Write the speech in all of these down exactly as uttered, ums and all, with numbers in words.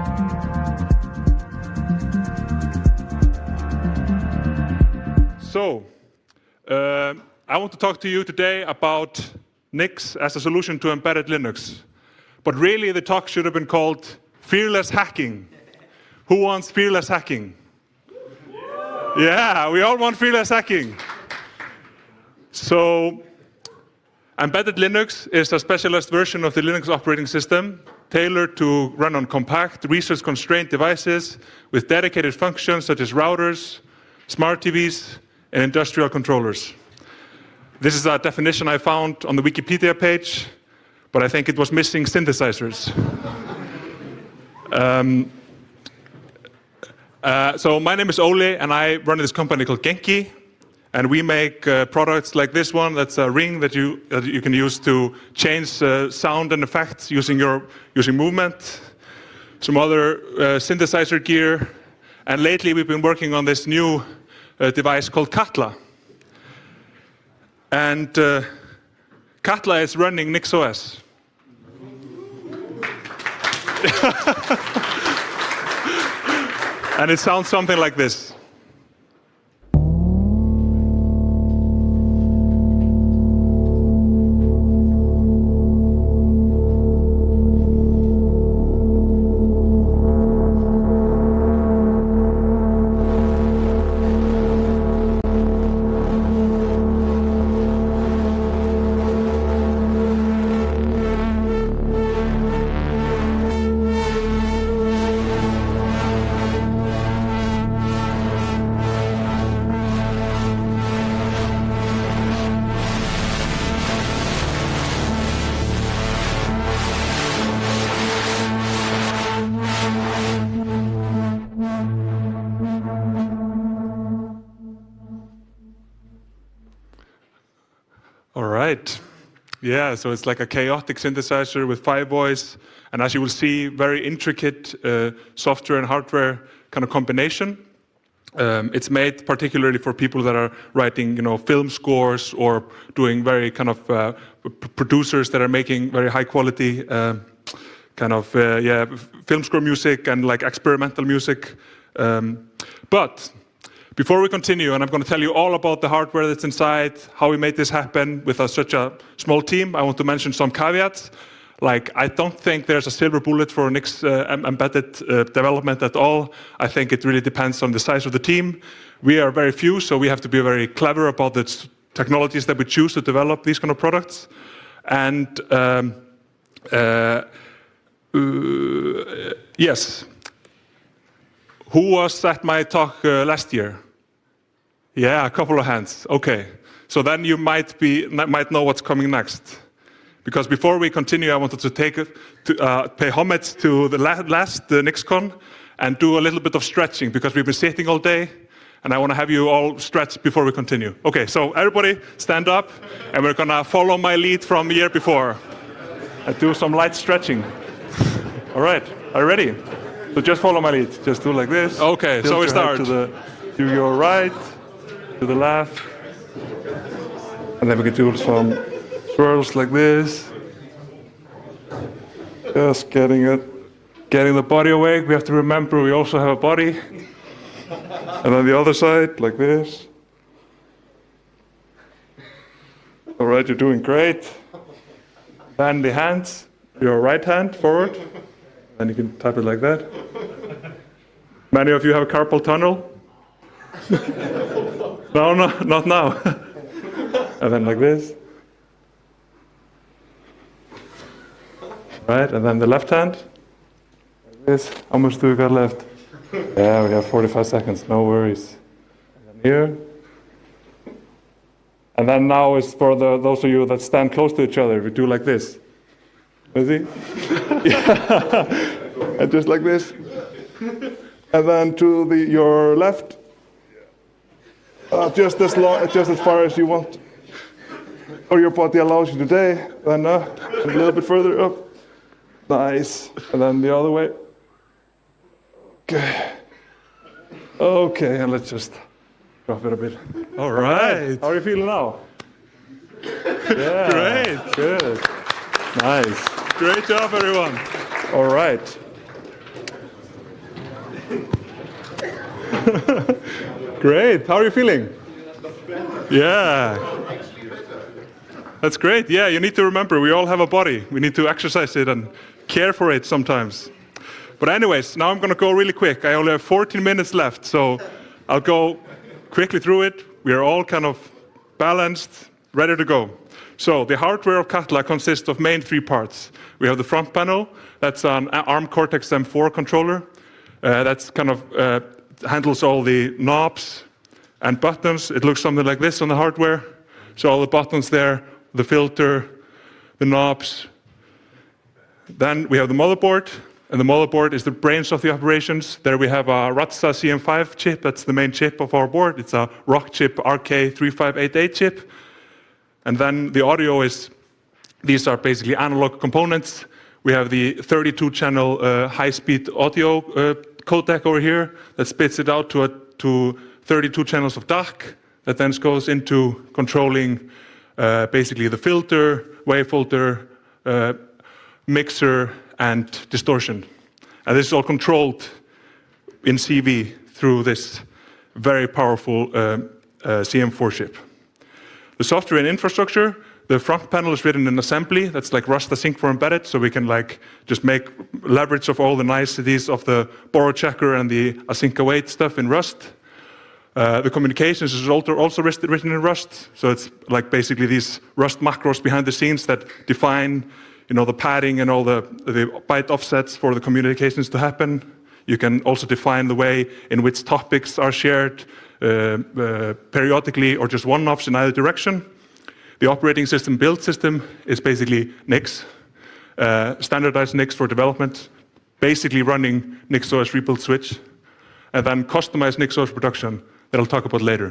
So, uh, I want to talk to you today about Nix as a solution to embedded Linux. But really, the talk should have been called Fearless Hacking. Who wants fearless hacking? Yeah, we all want fearless hacking. So, embedded Linux is a specialized version of the Linux operating system tailored to run on compact, resource-constrained devices with dedicated functions such as routers, smart T Vs, and industrial controllers. This is a definition I found on the Wikipedia page, but I think it was missing synthesizers. um, uh, so my name is Ole, and I run this company called Genki, and we make uh, products like this one. That's a ring that you that you can use to change uh, sound and effects using your using movement. Some other uh, synthesizer gear, and lately we've been working on this new uh, device called Katla. And uh, Katla is running NixOS. And it sounds something like this. All right. Yeah, so it's like a chaotic synthesizer with five voice, and as you will see, very intricate uh, software and hardware kind of combination. Um, it's made particularly for people that are writing, you know, film scores or doing very kind of uh, p- producers that are making very high quality uh, kind of uh, yeah film score music and like experimental music. Um, but before we continue, and I'm going to tell you all about the hardware that's inside, how we made this happen with a, such a small team, I want to mention some caveats. Like, I don't think there's a silver bullet for Nix uh, embedded uh, development at all. I think it really depends on the size of the team. We are very few, so we have to be very clever about the technologies that we choose to develop these kind of products. And um, uh, uh, yes, who was at my talk uh, last year? Yeah, a couple of hands. Okay, so then you might be might know what's coming next. Because before we continue, I wanted to take it to uh, pay homage to the la- last uh, NixCon and do a little bit of stretching because we've been sitting all day, and I want to have you all stretch before we continue. Okay, so everybody stand up, and we're gonna follow my lead from the year before and do some light stretching. All right, are you ready? So just follow my lead. Just do like this. Okay, Tilt so we start. To, the, to your right, to the left, and then we can do some swirls like this. Just getting it, getting the body awake. We have to remember we also have a body. And then the other side, like this. All right, you're doing great. Then the hands, your right hand forward. Then you can type it like that. Many of you have a carpal tunnel. No, no, not now. And then like this. Right, and then the left hand. Like this. How much do we got left? Yeah, we have forty-five seconds, no worries. And then here. And then now is for the, those of you that stand close to each other, we do like this. You see? Yeah. And just like this. And then to the your left. Uh, just as long, just as far as you want, or your body allows you today. Then uh, a little bit further up. Nice. And then the other way. Okay. Okay, and let's just drop it a bit. All right. How are you feeling now? Yeah. Great. Good. Nice. Great job, everyone. All right. Great. How are you feeling? Yeah. That's great. Yeah, you need to remember, we all have a body. We need to exercise it and care for it sometimes. But anyways, now I'm going to go really quick. I only have fourteen minutes left, so I'll go quickly through it. We are all kind of balanced, ready to go. So the hardware of Katla consists of main three parts. We have the front panel. That's an ARM Cortex M four controller. Uh, that's kind of uh, handles all the knobs and buttons. It looks something like this on the hardware. So all the buttons there, the filter, the knobs. Then we have the motherboard, and the motherboard is the brains of the operations. There we have a Ratsa C M five chip. That's the main chip of our board. It's a Rockchip R K three five eight eight chip. And then the audio is, these are basically analog components. We have the thirty-two channel uh, high-speed audio uh, codec over here that spits it out to, a, to thirty-two channels of D A C that then goes into controlling uh, basically the filter, wave filter, uh, mixer, and distortion. And this is all controlled in C V through this very powerful uh, uh, C M four chip. The software and infrastructure, the front panel is written in assembly. That's like Rust async for embedded, so we can like just make leverage of all the niceties of the borrow checker and the async await stuff in Rust. Uh, the communications is also, also written in Rust, so it's like basically these Rust macros behind the scenes that define, you know, the padding and all the, the byte offsets for the communications to happen. You can also define the way in which topics are shared uh, uh, periodically or just one-offs in either direction. The operating system build system is basically Nix, uh, standardized Nix for development, basically running NixOS rebuild switch, and then customized NixOS production that I'll talk about later.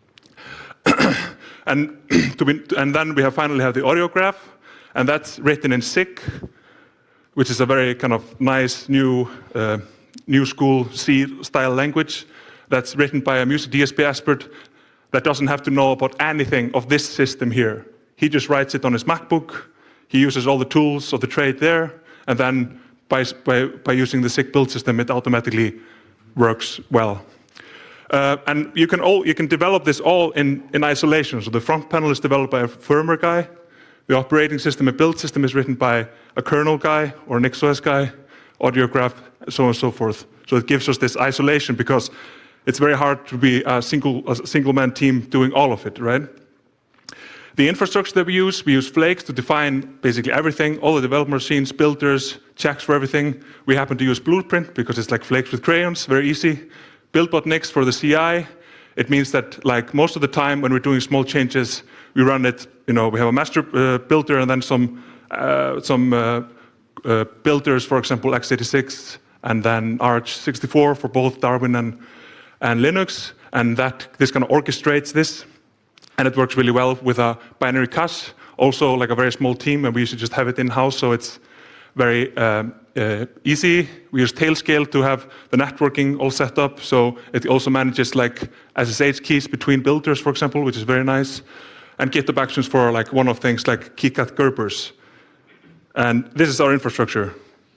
and, to be, and then we have finally have the audiograph, and that's written in S I C, which is a very kind of nice new, uh, new school C-style language that's written by a music D S P expert that doesn't have to know about anything of this system here. He just writes it on his MacBook. He uses all the tools of the trade there, and then by, by, by using the S I C build system, it automatically works well. Uh, and you can, all, you can develop this all in, in isolation. So the front panel is developed by a firmware guy. The operating system and build system is written by a kernel guy or an NixOS guy, audiograph, so on and so forth. So it gives us this isolation because it's very hard to be a single, a single man team doing all of it, right? The infrastructure that we use, we use Flakes to define basically everything, all the development machines, builders, checks for everything. We happen to use Blueprint because it's like Flakes with crayons, very easy. Build.nix for the C I. It means that like most of the time when we're doing small changes, we run it, you know, we have a master uh, builder and then some, uh, some uh, uh, builders, for example, x eighty-six, and then Arch sixty-four for both Darwin and and Linux, and that this kind of orchestrates this, and it works really well with a binary cache. Also, like a very small team, and we should just have it in-house, so it's very um, uh, easy. We use Tailscale to have the networking all set up, so it also manages like S S H keys between builders, for example, which is very nice, and GitHub Actions for like one of things like KiCad Gerbers. And this is our infrastructure.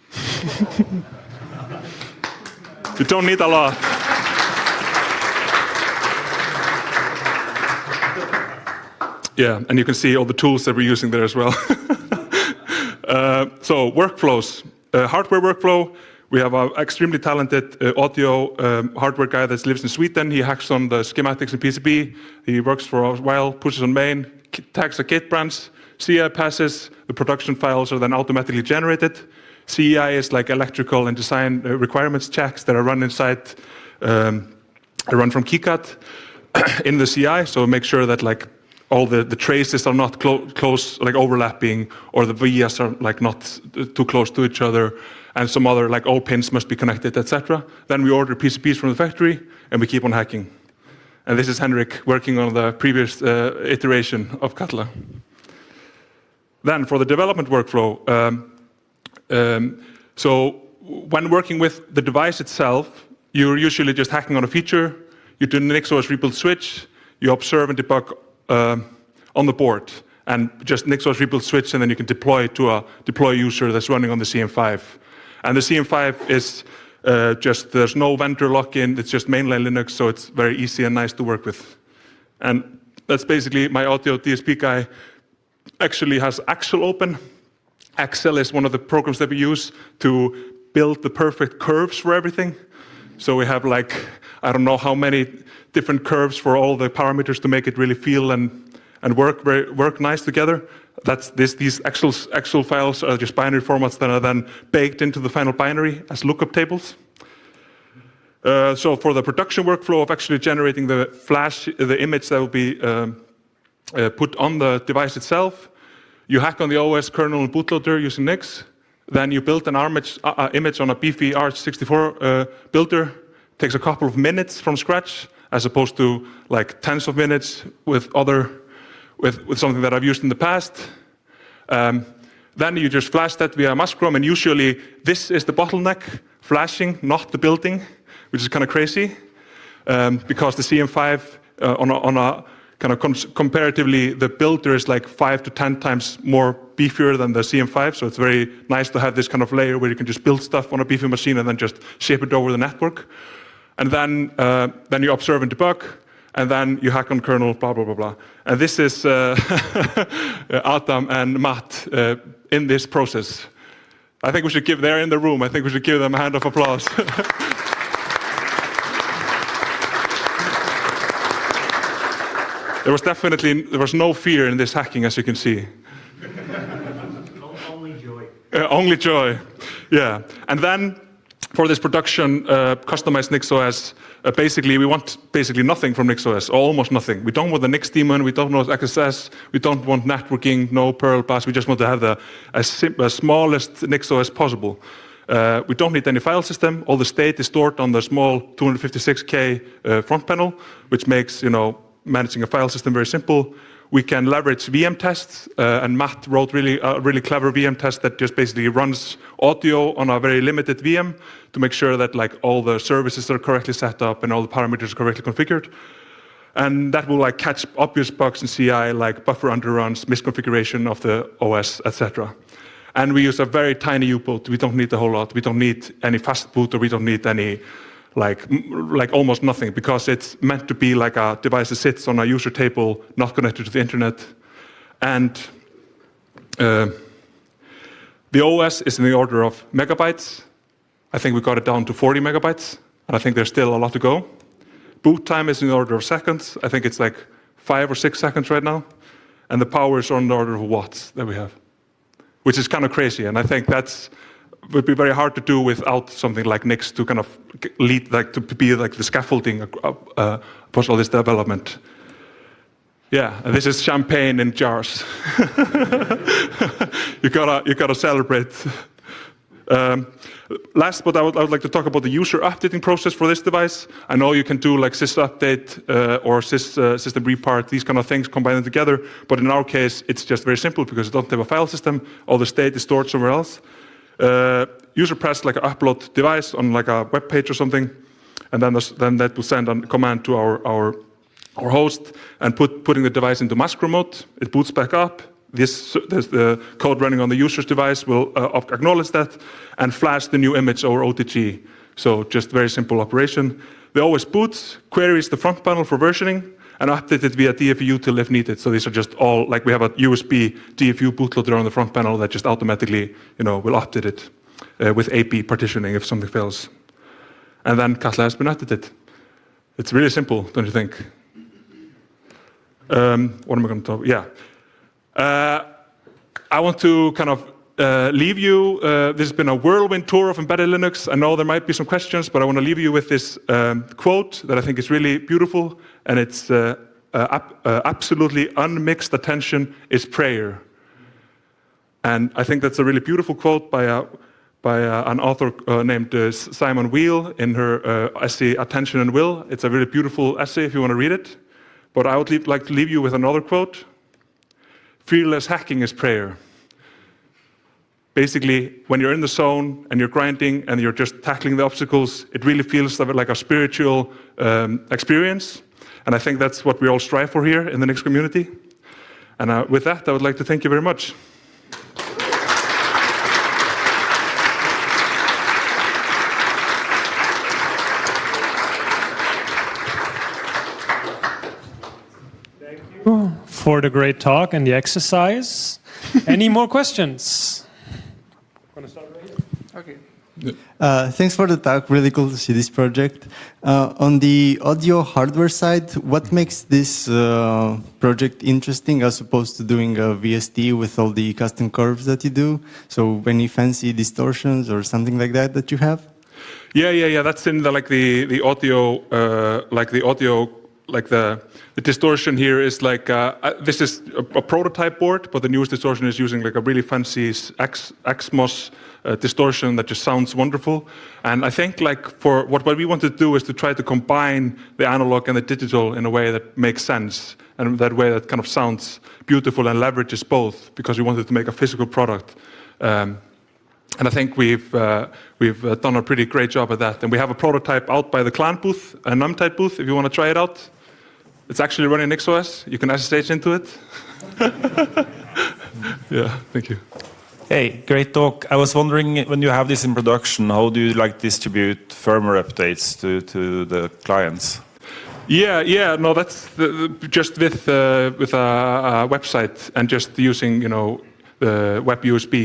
You don't need a lot. Yeah, and you can see all the tools that we're using there as well. uh, so workflows, uh, hardware workflow. We have an extremely talented uh, audio um, hardware guy that lives in Sweden. He hacks on the schematics in P C B. He works for a while, pushes on main, tags a Git branch. C I passes, the production files are then automatically generated. C I is like electrical and design uh, requirements checks that are run inside, um, run from KiCad in the C I. So make sure that like all the, the traces are not clo close, like overlapping, or the V S are like not too close to each other, and some other like all pins must be connected, et cetera. Then we order P C Bs from the factory, and we keep on hacking. And this is Henrik working on the previous uh, iteration of Katla. Then for the development workflow, um, um, so when working with the device itself, you're usually just hacking on a feature. You do an NixOS rebuild switch. You observe and debug Uh, on the board, and just NixOS rebuild switch, and then you can deploy it to a deploy user that's running on the C M five. And the C M five is Uh, just there's no vendor lock-in. It's just mainline Linux, so it's very easy and nice to work with. And that's basically my audio D S P guy. Actually has Axel open. Axel is one of the programs that we use to build the perfect curves for everything. So we have like, I don't know how many different curves for all the parameters to make it really feel and, and work very, work nice together. That's this, these Excel, Excel files are just binary formats that are then baked into the final binary as lookup tables. Uh, so for the production workflow of actually generating the flash, the image that will be um, uh, put on the device itself, you hack on the O S kernel and bootloader using Nix. Then you build an image, uh, image on a beefy A R H sixty-four uh, builder. Takes a couple of minutes from scratch, as opposed to like tens of minutes with other, with, with something that I've used in the past. Um, then you just flash that via Mascrom, and usually this is the bottleneck, flashing, not the building, which is kind of crazy, um, because the C M five uh, on a, on a kind of comparatively, the builder is like five to ten times more beefier than the C M five, so it's very nice to have this kind of layer where you can just build stuff on a beefy machine and then just ship it over the network. And then, uh, then you observe and debug, and then you hack on kernel, blah, blah, blah, blah. And this is uh, Adam and Matt uh, in this process. I think we should give, they're in the room, I think we should give them a hand of applause. There was definitely, there was no fear in this hacking, as you can see. Only joy. Uh, only joy, yeah. And then, for this production uh, customized NixOS, uh, basically we want basically nothing from NixOS, or almost nothing. We don't want the Nix daemon, we don't want X S S, we don't want networking, no Perl bus. We just want to have the as, sim as smallest NixOS possible. Uh, we don't need any file system. All the state is stored on the small two fifty-six K uh, front panel, which makes you know managing a file system very simple. We can leverage V M tests, uh, and Matt wrote really a really clever V M test that just basically runs audio on a very limited V M to make sure that like all the services are correctly set up and all the parameters are correctly configured. And that will like catch obvious bugs in C I like buffer underruns, misconfiguration of the O S, et cetera. And we use a very tiny U-boot. We don't need a whole lot. We don't need any fast boot, or we don't need any like like almost nothing, because it's meant to be like a device that sits on a user table, not connected to the internet. And uh, the O S is in the order of megabytes. I think we got it down to forty megabytes, and I think there's still a lot to go. Boot time is in the order of seconds. I think it's like five or six seconds right now. And the power is on the order of watts that we have, which is kind of crazy. And I think that's would be very hard to do without something like Nix to kind of lead, like to be like the scaffolding uh, for all this development. Yeah, and this is champagne in jars. you gotta, you gotta celebrate. Um, last, but I would, I would like to talk about the user updating process for this device. I know you can do like sysupdate uh, or sys, uh, system repart, these kind of things, combine them together. But in our case, it's just very simple because we don't have a file system. All the state is stored somewhere else. Uh, user press like an upload device on like a web page or something, and then then that will send a command to our our our host and put putting the device into Mascrom mode. It boots back up. This, this the code running on the user's device will uh, acknowledge that and flash the new image over O T G. So just very simple operation. The O S boots, queries the front panel for versioning, and update it via D F U util if needed. So these are just all, like we have a U S B D F U bootloader on the front panel that just automatically, you know, will update it uh, with A P partitioning if something fails. And then Katla has been updated. It's really simple, don't you think? Um, what am I going to talk? Yeah. Uh, I want to kind of uh, leave you, uh, this has been a whirlwind tour of embedded Linux. I know there might be some questions, but I want to leave you with this um, quote that I think is really beautiful, and it's uh, uh, ab uh, absolutely unmixed attention is prayer. And I think that's a really beautiful quote by, a, by a, an author uh, named uh, Simon Weil in her uh, essay, Attention and Will. It's a really beautiful essay if you want to read it. But I would leave, like to leave you with another quote. Fearless hacking is prayer. Basically, when you're in the zone and you're grinding and you're just tackling the obstacles, it really feels like a spiritual um, experience. And I think that's what we all strive for here in the Nix community. And uh, with that, I would like to thank you very much. for the great talk and the exercise. Any more questions? Okay. Uh, thanks for the talk. Really cool to see this project. Uh, on the audio hardware side, what makes this uh, project interesting as opposed to doing a V S T with all the custom curves that you do? So any fancy distortions or something like that that you have? Yeah, yeah, yeah. That's in the like the the audio, uh, like the audio, like the the distortion here is like uh, uh, this is a, a prototype board, but the newest distortion is using like a really fancy X, X M O S uh, distortion that just sounds wonderful. And I think like for what what we want to do is to try to combine the analog and the digital in a way that makes sense, and that way that kind of sounds beautiful and leverages both, because we wanted to make a physical product. Um, And I think we've uh, we've uh, done a pretty great job at that. And we have a prototype out by the Clan booth, a Numtype booth, if you want to try it out. It's actually running NixOS. You can S S H into it. Yeah, thank you. Hey, great talk. I was wondering, when you have this in production, how do you like distribute firmware updates to, to the clients? Yeah, yeah, no, that's the, the, just with uh, with a, a website and just using, you know, the web U S B.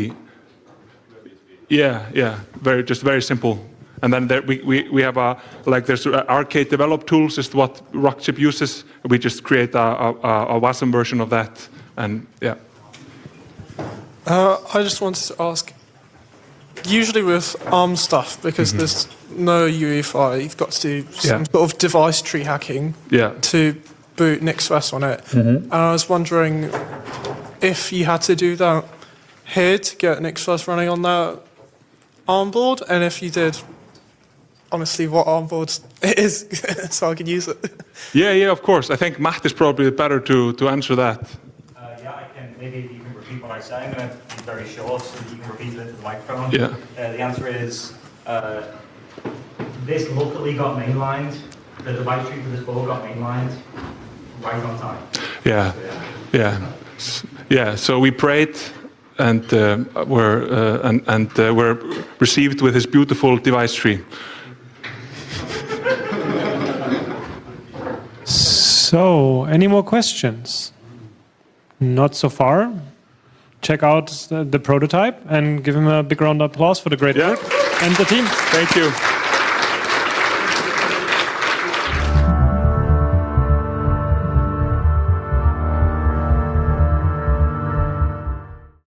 Yeah, yeah, very just very simple. And then there, we, we, we have a, like there's arcade developed tools is what Rockchip uses. We just create a, a, a WASM version of that, and yeah. Uh, I just wanted to ask, usually with ARM stuff, because mm-hmm. there's no U E F I, you've got to do some yeah. sort of device tree hacking yeah. to boot NixOS on it. Mm-hmm. And I was wondering if you had to do that here to get NixOS running on that ARM board, and if you did, honestly, what ARM board it is, so I could use it. Yeah, yeah, of course. I think Matt is probably better to, to answer that. Uh, yeah, I can. Maybe you can repeat what I say. I'm going to be very short, so you can repeat it to the microphone. Yeah. Uh, the answer is, uh, this locally got mainlined. The device tree for this board got mainlined right on time. Yeah, yeah, yeah. So we prayed, and uh, were uh, and and uh, were received with his beautiful device tree. So, any more questions? Not so far. Check out the, the prototype and give him a big round of applause for the great Yeah. work and the team. Thank you.